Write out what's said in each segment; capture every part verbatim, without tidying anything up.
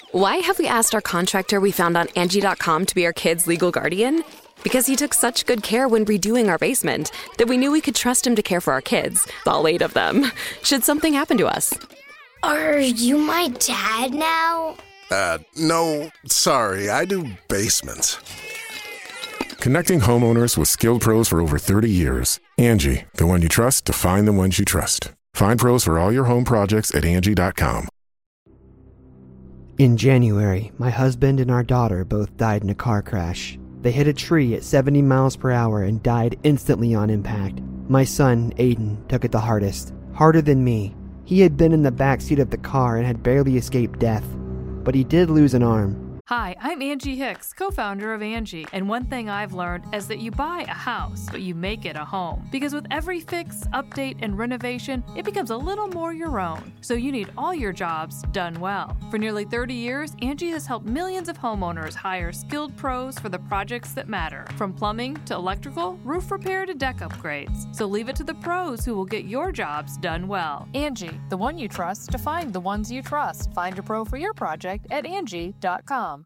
Why have we asked our contractor we found on Angie dot com to be our kids' legal guardian? Because he took such good care when redoing our basement that we knew we could trust him to care for our kids, all eight of them, should something happen to us. Are you my dad now? Uh, no, sorry, I do basements. Connecting homeowners with skilled pros for over thirty years. Angie, the one you trust to find the ones you trust. Find pros for all your home projects at Angie dot com. In January, my husband and our daughter both died in a car crash. They hit a tree at seventy miles per hour and died instantly on impact. My son, Aiden, took it the hardest. Harder than me. He had been in the back seat of the car and had barely escaped death. But he did lose an arm. Hi, I'm Angie Hicks, co-founder of Angie, and one thing I've learned is that you buy a house, but you make it a home. Because with every fix, update, and renovation, it becomes a little more your own. So you need all your jobs done well. For nearly thirty years, Angie has helped millions of homeowners hire skilled pros for the projects that matter. From plumbing to electrical, roof repair to deck upgrades. So leave it to the pros who will get your jobs done well. Angie, the one you trust to find the ones you trust. Find a pro for your project at Angie dot com.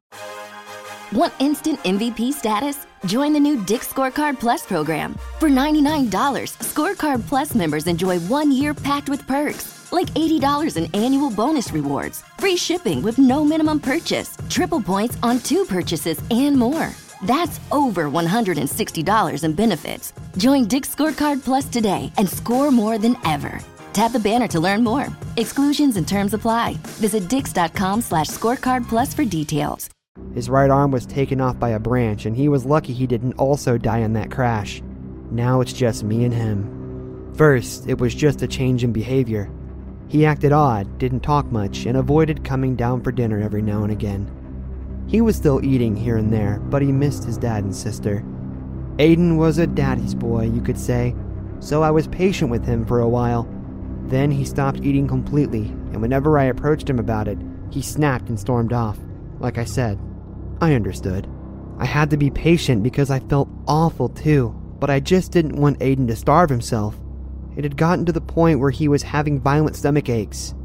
Want instant M V P status? Join the new Dick's Scorecard Plus program. For ninety-nine dollars, Scorecard Plus members enjoy one year packed with perks, like eighty dollars in annual bonus rewards, free shipping with no minimum purchase, triple points on two purchases, and more. That's over one hundred sixty dollars in benefits. Join Dick's Scorecard Plus today and score more than ever. Tap the banner to learn more. Exclusions and terms apply. Visit dix.com slash scorecard plus for details. His right arm was taken off by a branch, and he was lucky he didn't also die in that crash. Now it's just me and him. First, it was just a change in behavior. He acted odd, didn't talk much, and avoided coming down for dinner every now and again. He was still eating here and there, but he missed his dad and sister. Aiden was a daddy's boy, you could say, so I was patient with him for a while. Then he stopped eating completely, and whenever I approached him about it, he snapped and stormed off. Like I said, I understood. I had to be patient because I felt awful too, but I just didn't want Aiden to starve himself. It had gotten to the point where he was having violent stomach aches.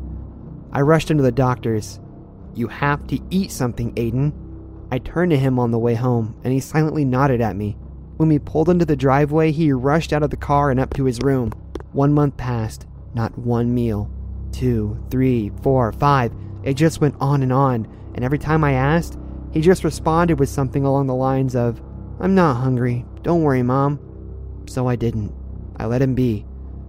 I rushed him to the doctors. "You have to eat something, Aiden." I turned to him on the way home, and he silently nodded at me. When we pulled into the driveway, he rushed out of the car and up to his room. One month passed. Not one meal. Two, three, four, five. It just went on and on, and every time I asked, he just responded with something along the lines of, "I'm not hungry. Don't worry, Mom." So I didn't. I let him be.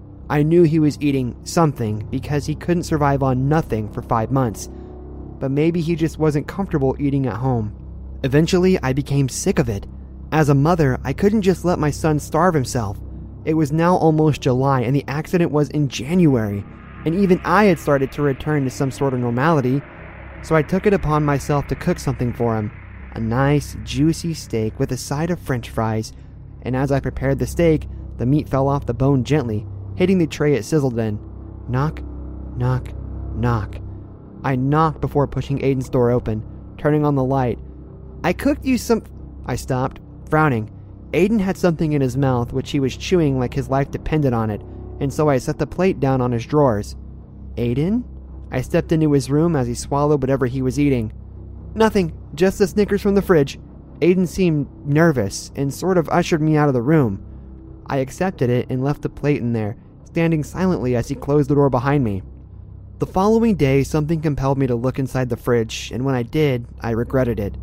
I knew he was eating something because he couldn't survive on nothing for five months. But maybe he just wasn't comfortable eating at home. Eventually, I became sick of it. As a mother, I couldn't just let my son starve himself. It was now almost July, and the accident was in January, and even I had started to return to some sort of normality, so I took it upon myself to cook something for him, a nice, juicy steak with a side of french fries, and as I prepared the steak, the meat fell off the bone gently, hitting the tray it sizzled in. Knock, knock, knock. I knocked before pushing Aiden's door open, turning on the light. "I cooked you some..." I stopped, frowning. Aiden had something in his mouth which he was chewing like his life depended on it, and so I set the plate down on his drawers. "Aiden?" I stepped into his room as he swallowed whatever he was eating. "Nothing, just the Snickers from the fridge." Aiden seemed nervous and sort of ushered me out of the room. I accepted it and left the plate in there, standing silently as he closed the door behind me. The following day, something compelled me to look inside the fridge, and when I did, I regretted it.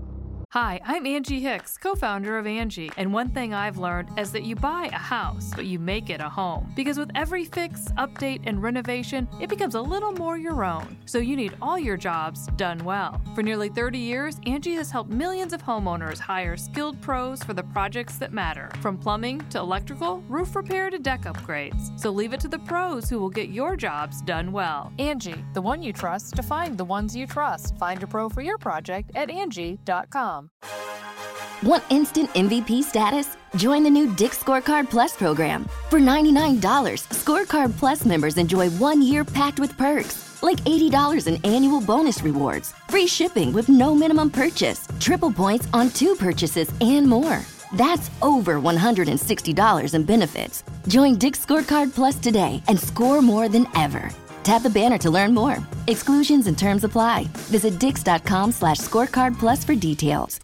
Hi, I'm Angie Hicks, co-founder of Angie, and one thing I've learned is that you buy a house, but you make it a home. Because with every fix, update, and renovation, it becomes a little more your own. So you need all your jobs done well. For nearly thirty years, Angie has helped millions of homeowners hire skilled pros for the projects that matter. From plumbing to electrical, roof repair to deck upgrades. So leave it to the pros who will get your jobs done well. Angie, the one you trust to find the ones you trust. Find a pro for your project at Angie dot com. Want instant M V P status? Join the new Dick's Scorecard Plus program. For ninety-nine dollars, Scorecard Plus members enjoy one year packed with perks, like eighty dollars in annual bonus rewards, free shipping with no minimum purchase, triple points on two purchases, and more. That's over one hundred sixty dollars in benefits. Join Dick's Scorecard Plus today and score more than ever. Tap the banner to learn more. Exclusions and terms apply. Visit dix.com slash scorecard plus for details.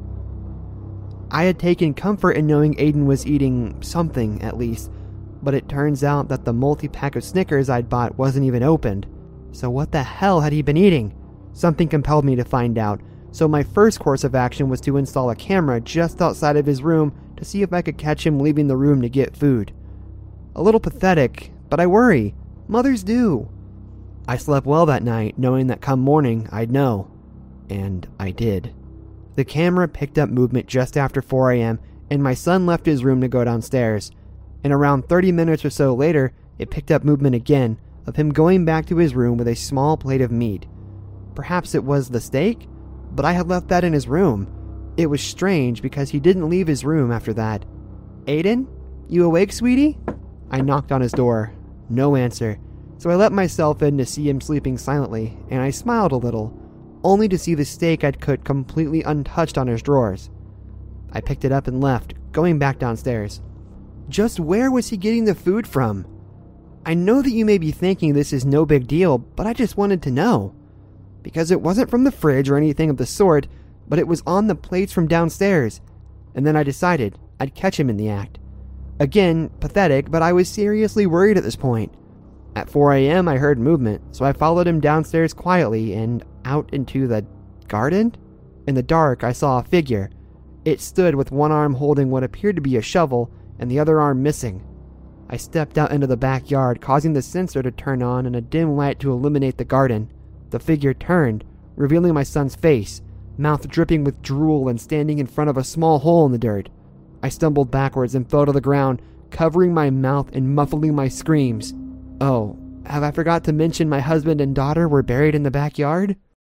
I had taken comfort in knowing Aiden was eating something, at least, but it turns out that the multi-pack of Snickers I'd bought wasn't even opened. So what the hell had he been eating? Something compelled me to find out, so my first course of action was to install a camera just outside of his room to see if I could catch him leaving the room to get food. A little pathetic, but I worry. Mothers do. I slept well that night, knowing that come morning I'd know. And I did. The camera picked up movement just after four a.m., and my son left his room to go downstairs. And around thirty minutes or so later, it picked up movement again, of him going back to his room with a small plate of meat. Perhaps it was the steak, but I had left that in his room. It was strange because he didn't leave his room after that. Aiden? You awake, sweetie? I knocked on his door. No answer. So I let myself in to see him sleeping silently, and I smiled a little, only to see the steak I'd cooked completely untouched on his drawers. I picked it up and left, going back downstairs. Just where was he getting the food from? I know that you may be thinking this is no big deal, but I just wanted to know. Because it wasn't from the fridge or anything of the sort, but it was on the plates from downstairs. And then I decided I'd catch him in the act. Again, pathetic, but I was seriously worried at this point. At four a.m. I heard movement, so I followed him downstairs quietly and out into the garden? In the dark, I saw a figure. It stood with one arm holding what appeared to be a shovel and the other arm missing. I stepped out into the backyard, causing the sensor to turn on and a dim light to illuminate the garden. The figure turned, revealing my son's face, mouth dripping with drool and standing in front of a small hole in the dirt. I stumbled backwards and fell to the ground, covering my mouth and muffling my screams. Oh, have I forgot to mention my husband and daughter were buried in the backyard?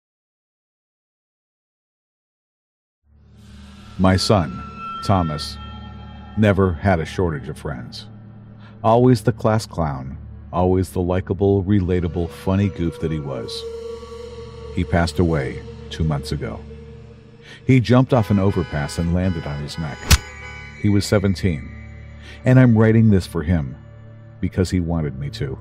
My son, Thomas, never had a shortage of friends. Always the class clown, always the likable, relatable, funny goof that he was. He passed away two months ago. He jumped off an overpass and landed on his neck. He was seventeen, and I'm writing this for him because he wanted me to.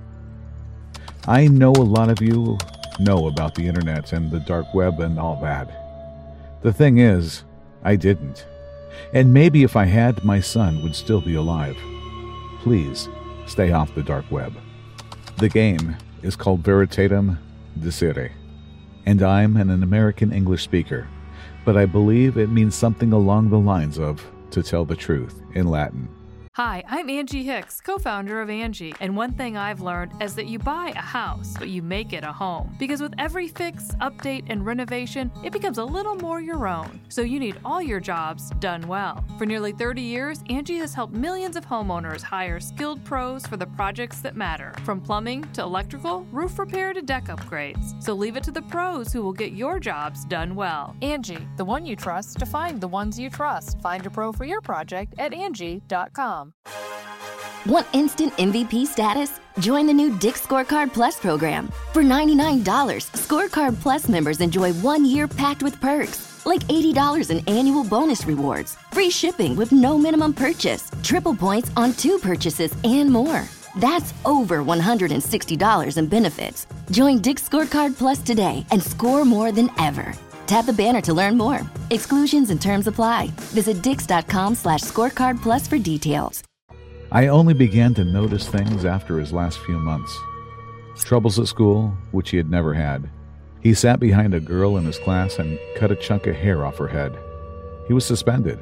I know a lot of you know about the internet and the dark web and all that. The thing is, I didn't. And maybe if I had, my son would still be alive. Please, stay off the dark web. The game is called Veritatem Dicere, and I'm an American English speaker, but I believe it means something along the lines of to tell the truth in Latin. Hi, I'm Angie Hicks, co-founder of Angie, and one thing I've learned is that you buy a house, but you make it a home. Because with every fix, update, and renovation, it becomes a little more your own. So you need all your jobs done well. For nearly thirty years, Angie has helped millions of homeowners hire skilled pros for the projects that matter. From plumbing to electrical, roof repair to deck upgrades. So leave it to the pros who will get your jobs done well. Angie, the one you trust to find the ones you trust. Find a pro for your project at Angie dot com. Want instant M V P status? Join the new Dix Scorecard Plus program. For ninety-nine dollars, Scorecard Plus members enjoy one year packed with perks, like eighty dollars in annual bonus rewards, free shipping with no minimum purchase, triple points on two purchases, and more. That's over one hundred sixty dollars in benefits. Join Dix Scorecard Plus today and score more than ever. Tap the banner to learn more. Exclusions and terms apply. Visit dix.com slash scorecard plus for details. I only began to notice things after his last few months. Troubles at school, which he had never had. He sat behind a girl in his class and cut a chunk of hair off her head. He was suspended.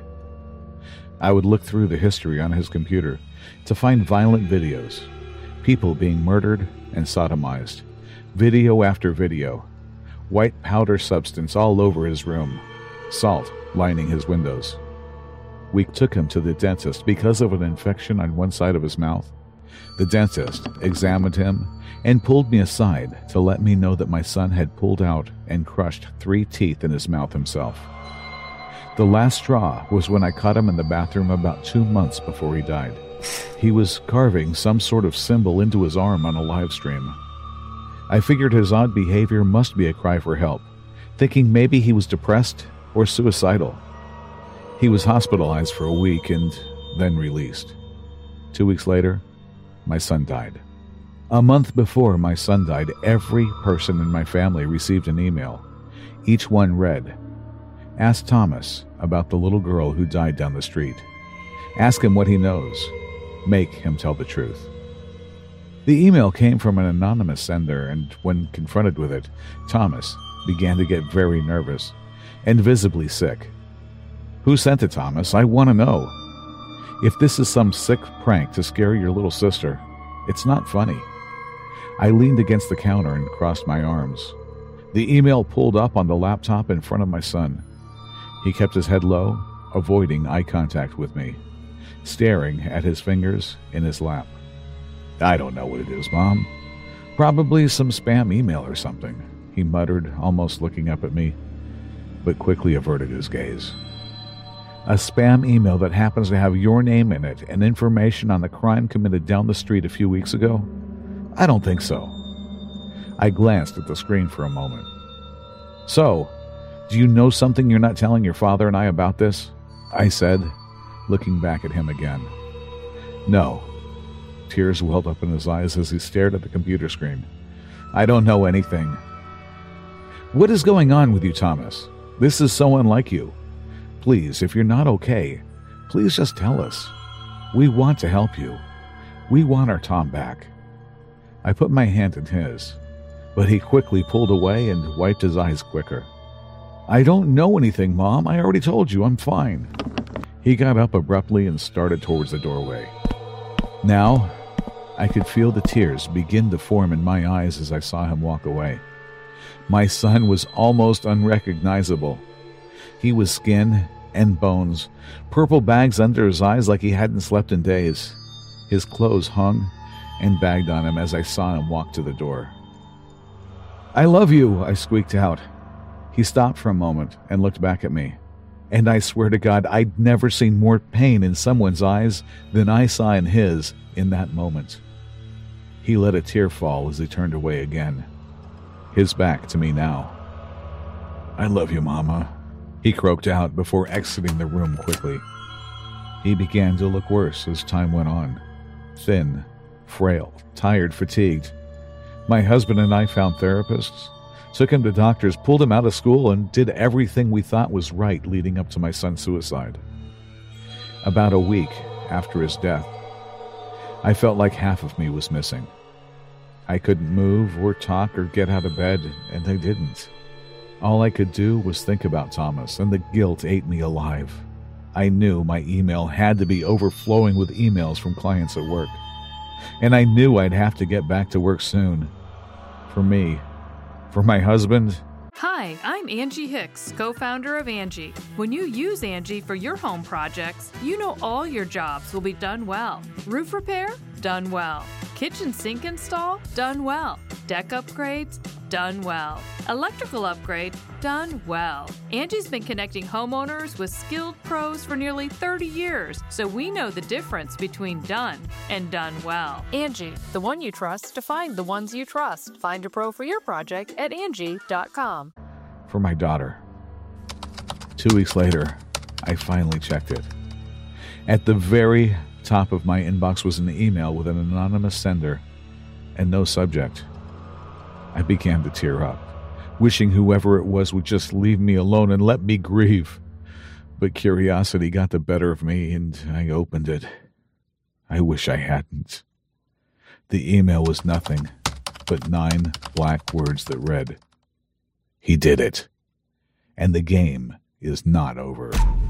I would look through the history on his computer to find violent videos, people being murdered and sodomized, video after video. White powder substance all over his room, salt lining his windows. We took him to the dentist because of an infection on one side of his mouth. The dentist examined him and pulled me aside to let me know that my son had pulled out and crushed three teeth in his mouth himself. The last straw was when I caught him in the bathroom about two months before he died. He was carving some sort of symbol into his arm on a live stream. I figured his odd behavior must be a cry for help, thinking maybe he was depressed or suicidal. He was hospitalized for a week and then released. Two weeks later, my son died. A month before my son died, every person in my family received an email. Each one read, "Ask Thomas about the little girl who died down the street. Ask him what he knows. Make him tell the truth." The email came from an anonymous sender, and when confronted with it, Thomas began to get very nervous and visibly sick. "Who sent it, Thomas? I want to know. If this is some sick prank to scare your little sister, it's not funny." I leaned against the counter and crossed my arms. The email pulled up on the laptop in front of my son. He kept his head low, avoiding eye contact with me, staring at his fingers in his lap. "I don't know what it is, Mom. Probably some spam email or something," he muttered, almost looking up at me, but quickly averted his gaze. "A spam email that happens to have your name in it and information on the crime committed down the street a few weeks ago? I don't think so." I glanced at the screen for a moment. "So, do you know something you're not telling your father and I about this?" I said, looking back at him again. "No." Tears welled up in his eyes as he stared at the computer screen. "I don't know anything." "What is going on with you, Thomas? This is so unlike you. Please, if you're not okay, please just tell us. We want to help you. We want our Tom back." I put my hand in his, but he quickly pulled away and wiped his eyes quicker. "I don't know anything, Mom. I already told you I'm fine." He got up abruptly and started towards the doorway. Now, I could feel the tears begin to form in my eyes as I saw him walk away. My son was almost unrecognizable. He was skin and bones, purple bags under his eyes like he hadn't slept in days. His clothes hung and bagged on him as I saw him walk to the door. "I love you," I squeaked out. He stopped for a moment and looked back at me, and I swear to God I'd never seen more pain in someone's eyes than I saw in his in that moment. He let a tear fall as he turned away again, his back to me now. "I love you, Mama," he croaked out before exiting the room quickly. He began to look worse as time went on. Thin, frail, tired, fatigued. My husband and I found therapists, took him to doctors, pulled him out of school, and did everything we thought was right leading up to my son's suicide. About a week after his death, I felt like half of me was missing. I couldn't move or talk or get out of bed, and I didn't. All I could do was think about Thomas, and the guilt ate me alive. I knew my email had to be overflowing with emails from clients at work, and I knew I'd have to get back to work soon. For me, for my husband. Hi, I'm Angie Hicks, co-founder of Angie. When you use Angie for your home projects, you know all your jobs will be done well. Roof repair? Done well. Kitchen sink install? Done well. Deck upgrades? Done well. Electrical upgrade? Done well. Angie's been connecting homeowners with skilled pros for nearly thirty years, so we know the difference between done and done well. Angie, the one you trust to find the ones you trust. Find a pro for your project at Angie dot com. For my daughter. Two weeks later, I finally checked it. At the very top of my inbox was an email with an anonymous sender and no subject. I began to tear up, wishing whoever it was would just leave me alone and let me grieve. But curiosity got the better of me, and I opened it. I wish I hadn't. The email was nothing but nine black words that read, "He did it, and the game is not over."